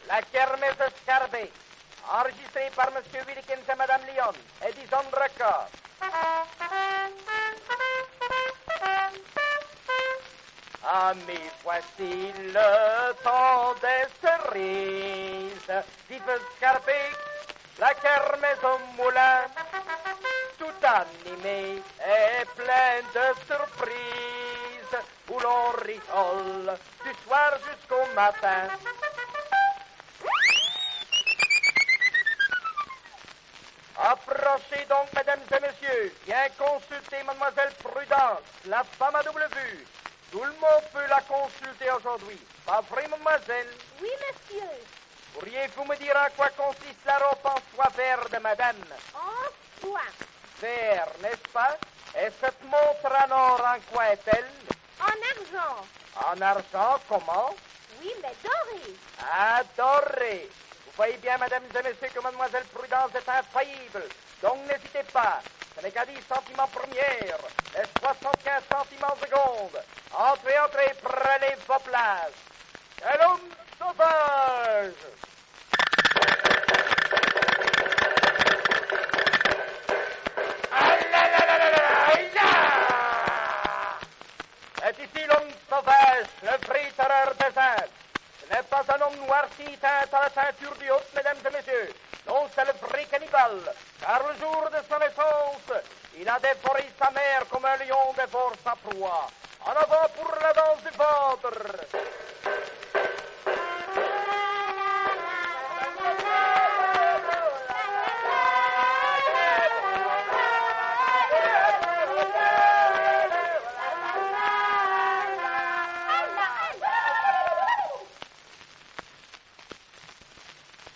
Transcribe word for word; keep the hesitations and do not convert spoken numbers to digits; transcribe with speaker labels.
Speaker 1: La kermesse Scarbeck, enregistrée par Monsieur Wilkins et Madame Lyon, Edison Records. Ah, mais voici le temps des cerises. Vive Scarbeck, la kermesse au moulin, tout animée et pleine de surprises, où l'on rigole du soir jusqu'au matin. Approchez donc, mesdames et messieurs, viens consulter mademoiselle Prudence, la femme à double vue. Tout le monde peut la consulter aujourd'hui. Pas vrai, mademoiselle?
Speaker 2: Oui, monsieur.
Speaker 1: Pourriez-vous me dire en quoi consiste la robe en soie verte, madame?
Speaker 2: En soie.
Speaker 1: Vert, n'est-ce pas? Et cette montre en or, en quoi est-elle?
Speaker 2: En argent.
Speaker 1: En argent, comment?
Speaker 2: Oui, mais doré.
Speaker 1: Adoré. Vous voyez bien, mesdames et messieurs, que mademoiselle Prudence est infaillible. Donc n'hésitez pas. Ce n'est qu'à dix centimes première et soixante-quinze centimes seconde. Entrez, entrez, prenez vos places. Quel homme sauvage! C'est ici l'homme sauvage, le vrai terreur des Indes. Ce n'est pas un homme noirci teint à la ceinture du haut, mesdames et messieurs. Non, c'est le vrai cannibale, car le jour de sa naissance, il a dévoré sa mère comme un lion dévore sa proie. En avant pour la danse du ventre.